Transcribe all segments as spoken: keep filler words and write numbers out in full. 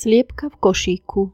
Sliepka v košíku.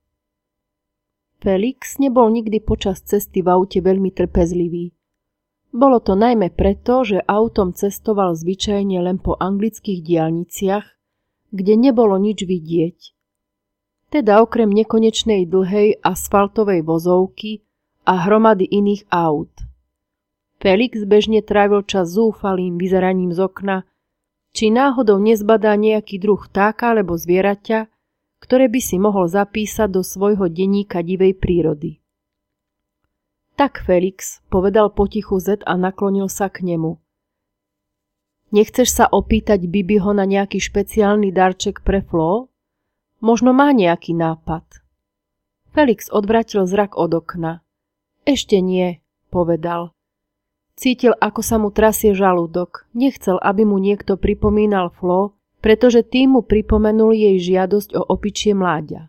Felix nebol nikdy počas cesty v aute veľmi trpezlivý. Bolo to najmä preto, že autom cestoval zvyčajne len po anglických diaľniciach, kde nebolo nič vidieť. Teda okrem nekonečnej dlhej asfaltovej vozovky a hromady iných aut. Felix bežne trávil čas zúfalým vyzeraním z okna, či náhodou nezbadá nejaký druh vtáka alebo zvieraťa, ktoré by si mohol zapísať do svojho denníka divej prírody. Tak Felix, povedal potichu Zed a naklonil sa k nemu. Nechceš sa opýtať Bibiho na nejaký špeciálny darček pre Flo? Možno má nejaký nápad. Felix odvrátil zrak od okna. Ešte nie, povedal. Cítil, ako sa mu trasie žalúdok. Nechcel, aby mu niekto pripomínal Flo, pretože tým mu pripomenul jej žiadosť o opičie mláďa.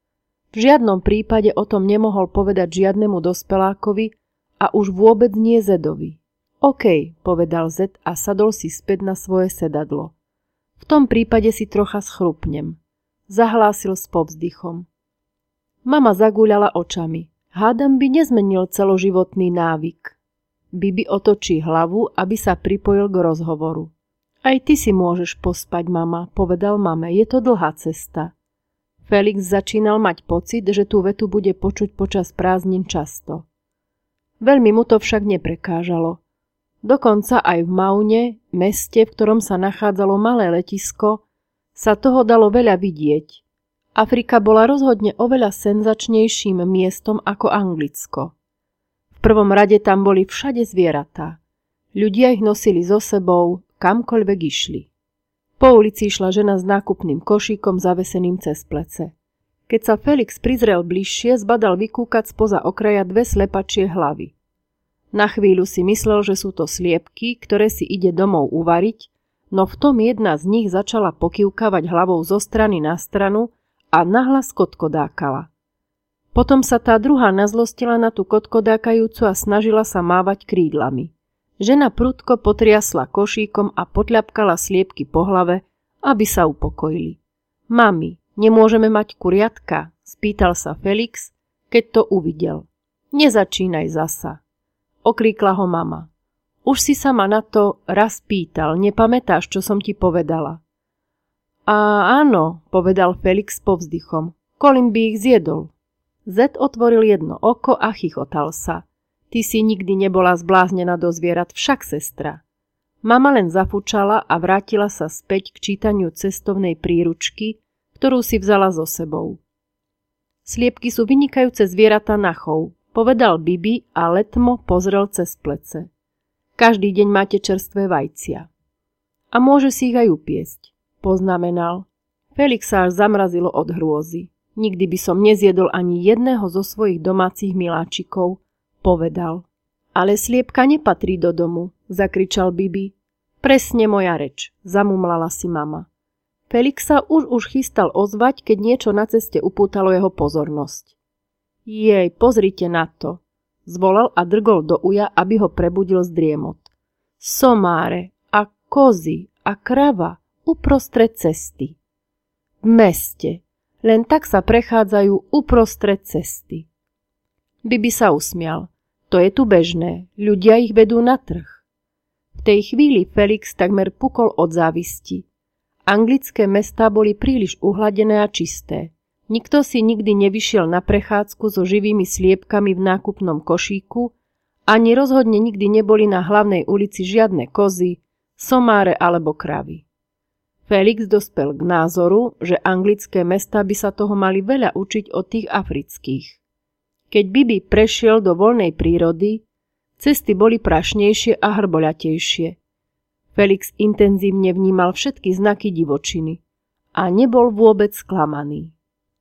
V žiadnom prípade o tom nemohol povedať žiadnemu dospelákovi a už vôbec nie Zedovi. OK, povedal Zed a sadol si späť na svoje sedadlo. V tom prípade si trocha schrupnem. Zahlásil s povzdychom. Mama zagúľala očami. Hádam by nezmenil celoživotný návyk. Bibi otočí hlavu, aby sa pripojil k rozhovoru. Aj ty si môžeš pospať, mama, povedal mame, je to dlhá cesta. Felix začínal mať pocit, že tú vetu bude počuť počas prázdnin často. Veľmi mu to však neprekážalo. Dokonca aj v Maune, meste, v ktorom sa nachádzalo malé letisko, sa toho dalo veľa vidieť. Afrika bola rozhodne oveľa senzačnejším miestom ako Anglicko. V prvom rade tam boli všade zvieratá. Ľudia ich nosili so sebou, kamkoľvek išli. Po ulici išla žena s nákupným košíkom zaveseným cez plece. Keď sa Felix prizrel bližšie, zbadal vykúkať spoza okraja dve slepačie hlavy. Na chvíľu si myslel, že sú to sliepky, ktoré si ide domov uvariť, no v tom jedna z nich začala pokývkavať hlavou zo strany na stranu a nahlas kotkodákala. Potom sa tá druhá nazlostila na tú kotkodákajúcu a snažila sa mávať krídlami. Žena prudko potriasla košíkom a potľapkala sliepky po hlave, aby sa upokojili. Mami, nemôžeme mať kuriatka? Spýtal sa Felix, keď to uvidel. Nezačínaj zasa. Okríkla ho mama. Už si sa ma na to raz pýtal, nepamätáš, čo som ti povedala? A áno, povedal Felix povzdychom. Colin by ich zjedol. Zed otvoril jedno oko a chichotal sa. Ty si nikdy nebola zbláznená do zvierat, však sestra. Mama len zafučala a vrátila sa späť k čítaniu cestovnej príručky, ktorú si vzala so sebou. Sliepky sú vynikajúce zvieratá na chov, povedal Bibi a letmo pozrel cez plece. Každý deň máte čerstvé vajcia. A môže si ich aj upiesť, poznamenal. Felix sa až zamrazilo od hrôzy. Nikdy by som nezjedol ani jedného zo svojich domácich miláčikov, povedal. Ale sliepka nepatrí do domu, zakričal Bibi. Presne moja reč, zamumlala si mama. Felix sa už už chystal ozvať, keď niečo na ceste upútalo jeho pozornosť. Jej, pozrite na to, zvolal a drgol do uja, aby ho prebudil z driemot. Somáre a kozy a krava uprostred cesty. V meste, len tak sa prechádzajú uprostred cesty. Bibi sa usmial. To je tu bežné, ľudia ich vedú na trh. V tej chvíli Felix takmer pukol od závisti. Anglické mestá boli príliš uhladené a čisté. Nikto si nikdy nevyšiel na prechádzku so živými sliepkami v nákupnom košíku, ani rozhodne nikdy neboli na hlavnej ulici žiadne kozy, somáre alebo kravy. Felix dospel k názoru, že anglické mestá by sa toho mali veľa učiť od tých afrických. Keď Bibi prešiel do voľnej prírody, cesty boli prašnejšie a hrboľatejšie. Felix intenzívne vnímal všetky znaky divočiny a nebol vôbec sklamaný.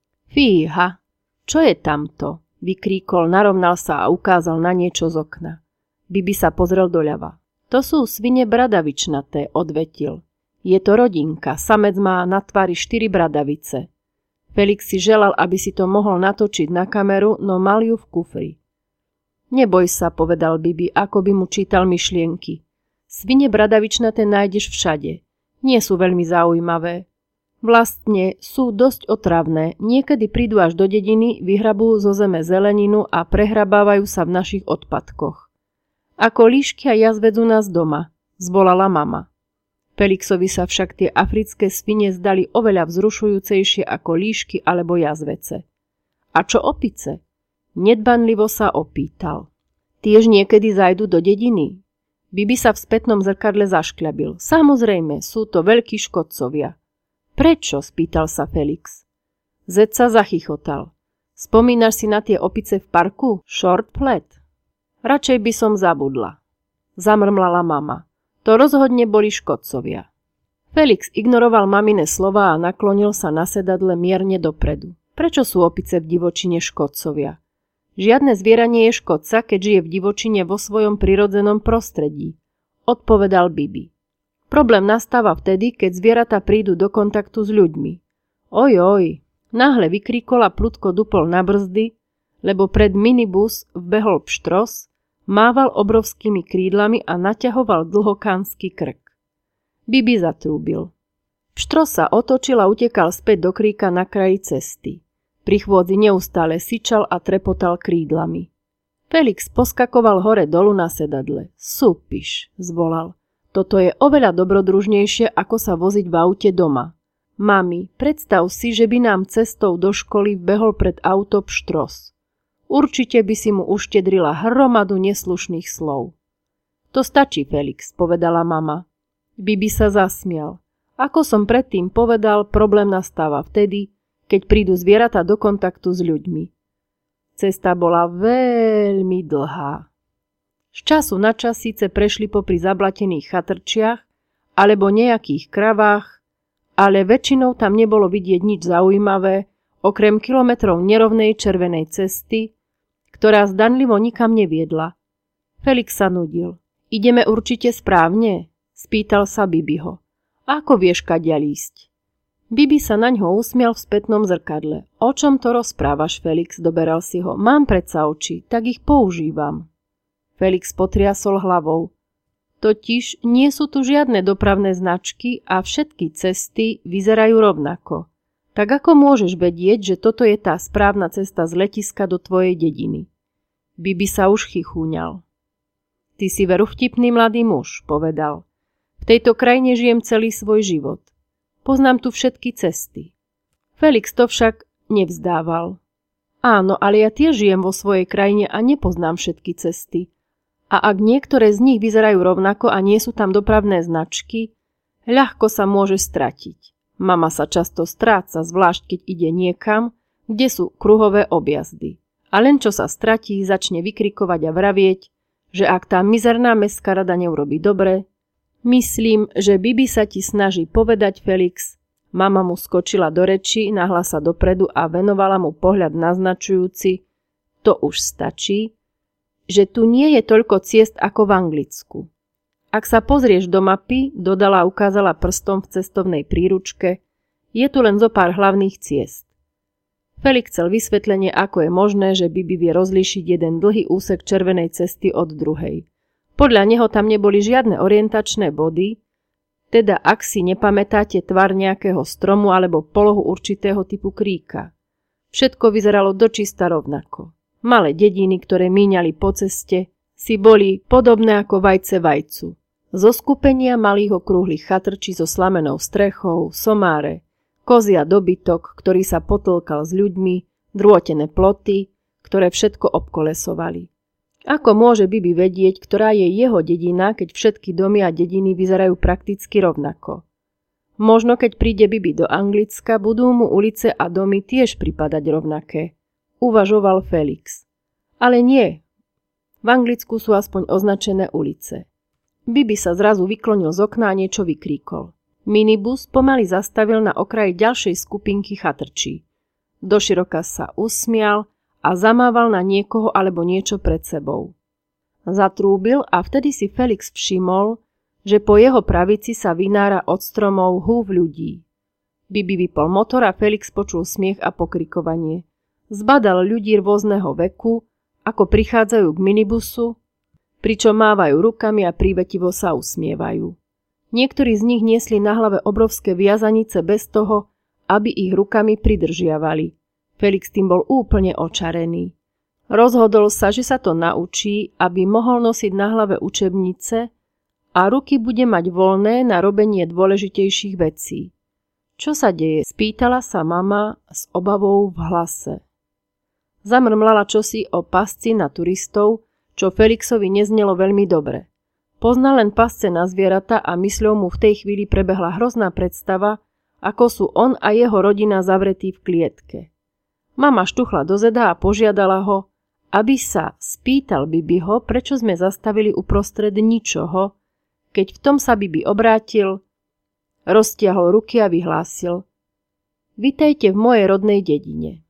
Fíha, čo je tamto? Vykríkol, narovnal sa a ukázal na niečo z okna. Bibi sa pozrel doľava. To sú svine bradavičnaté, odvetil. Je to rodinka, samec má na tvári štyri bradavice. Felix si želal, aby si to mohol natočiť na kameru, no mal ju v kufri. Neboj sa, povedal Bibi, ako by mu čítal myšlienky. Svine bradavičnaté nájdeš všade. Nie sú veľmi zaujímavé. Vlastne sú dosť otravné, niekedy prídu až do dediny, vyhrabujú zo zeme zeleninu a prehrabávajú sa v našich odpadkoch. Ako líšky a jazvec u nás doma, zvolala mama. Felixovi sa však tie africké svine zdali oveľa vzrušujúcejšie ako líšky alebo jazvece. A čo opice? Nedbanlivo sa opýtal. Tiež niekedy zajdu do dediny? Bibi sa v spätnom zrkadle zaškľabil. Samozrejme, sú to veľkí škodcovia. Prečo? Spýtal sa Felix. Zec sa zachychotal. Spomínaš si na tie opice v parku? Short Flat? Radšej by som zabudla. Zamrmlala mama. To rozhodne boli škodcovia. Felix ignoroval mamine slova a naklonil sa na sedadle mierne dopredu. Prečo sú opice v divočine škodcovia? Žiadne zviera nie je škodca, keď žije v divočine vo svojom prirodzenom prostredí, odpovedal Bibi. Problém nastáva vtedy, keď zvieratá prídu do kontaktu s ľuďmi. Ojoj, náhle vykríkol a prudko dupol na brzdy, lebo pred minibus vbehol pštros, mával obrovskými krídlami a naťahoval dlhokánsky krk. Bibi zatrúbil. Pštros sa otočil a utekal späť do kríka na kraji cesty. Pri chôdzi neustále syčal a trepotal krídlami. Felix poskakoval hore dolu na sedadle. Súpiš, zvolal. Toto je oveľa dobrodružnejšie, ako sa voziť v aute doma. Mami, predstav si, že by nám cestou do školy vbehol pred auto pštros. Určite by si mu uštedrila hromadu neslušných slov. To stačí, Felix, povedala mama. Bibi sa zasmial. Ako som predtým povedal, problém nastáva vtedy, keď prídu zvieratá do kontaktu s ľuďmi. Cesta bola veľmi dlhá. Z času na čas síce prešli popri zablatených chatrčiach alebo nejakých kravách, ale väčšinou tam nebolo vidieť nič zaujímavé, okrem kilometrov nerovnej červenej cesty, ktorá zdanlivo nikam neviedla. Felix sa nudil. Ideme určite správne? Spýtal sa Bibiho. Ako vieš kadiaľ ísť? Bibi sa naňho usmial v spätnom zrkadle. O čom to rozprávaš, Felix? Doberal si ho. Mám predsa oči, tak ich používam. Felix potriasol hlavou. Totiž nie sú tu žiadne dopravné značky a všetky cesty vyzerajú rovnako. Tak ako môžeš vedieť, že toto je tá správna cesta z letiska do tvojej dediny? Bibi sa už chichúňal. Ty si veru vtipný mladý muž, povedal. V tejto krajine žijem celý svoj život. Poznám tu všetky cesty. Felix to však nevzdával. Áno, ale ja tiež žijem vo svojej krajine a nepoznám všetky cesty. A ak niektoré z nich vyzerajú rovnako a nie sú tam dopravné značky, ľahko sa môže stratiť. Mama sa často stráca, zvlášť keď ide niekam, kde sú kruhové objazdy. A len čo sa stratí, začne vykrikovať a vravieť, že ak tá mizerná mestská rada neurobí dobre, myslím, že Bibi sa ti snaží povedať, Felix. Mama mu skočila do reči, nahla sa dopredu a venovala mu pohľad naznačujúci, to už stačí, že tu nie je toľko ciest ako v Anglicku. Ak sa pozrieš do mapy, dodala a ukázala prstom v cestovnej príručke, je tu len zo pár hlavných ciest. Felix chcel vysvetlenie, ako je možné, že Bibi vie rozlíšiť jeden dlhý úsek červenej cesty od druhej. Podľa neho tam neboli žiadne orientačné body, teda ak si nepamätáte tvar nejakého stromu alebo polohu určitého typu kríka. Všetko vyzeralo dočista rovnako. Malé dediny, ktoré míňali po ceste, si boli podobné ako vajce vajcu. Zo skupenia malých okrúhlych chatrčí so slamenou strechou, somáre, kozia dobytok, ktorý sa potlkal s ľuďmi, drôtené ploty, ktoré všetko obkolesovali. Ako môže Bibi vedieť, ktorá je jeho dedina, keď všetky domy a dediny vyzerajú prakticky rovnako? Možno keď príde Bibi do Anglicka, budú mu ulice a domy tiež pripadať rovnaké. Uvažoval Felix. Ale nie. V Anglicku sú aspoň označené ulice. Bibi sa zrazu vyklonil z okna a niečo vykríkol. Minibus pomaly zastavil na okraji ďalšej skupinky chatrčí. Doširoka sa usmial a zamával na niekoho alebo niečo pred sebou. Zatrúbil a vtedy si Felix všimol, že po jeho pravici sa vynára od stromov húv ľudí. Bibi vypol motor a Felix počul smiech a pokrikovanie. Zbadal ľudí rôzneho veku, ako prichádzajú k minibusu, pričom mávajú rukami a prívetivo sa usmievajú. Niektorí z nich niesli na hlave obrovské viazanice bez toho, aby ich rukami pridržiavali. Felix tým bol úplne očarený. Rozhodol sa, že sa to naučí, aby mohol nosiť na hlave učebnice a ruky bude mať voľné na robenie dôležitejších vecí. Čo sa deje? Spýtala sa mama s obavou v hlase. Zamrmlala čosi o pasci na turistov, čo Felixovi neznelo veľmi dobre. Poznal len pasce na zvieratá a mysľou mu v tej chvíli prebehla hrozná predstava, ako sú on a jeho rodina zavretí v klietke. Mama štuchla do zeda a požiadala ho, aby sa spýtal Bibiho, prečo sme zastavili uprostred ničoho, keď v tom sa Bibi obrátil, roztiahol ruky a vyhlásil: Vitajte v mojej rodnej dedine.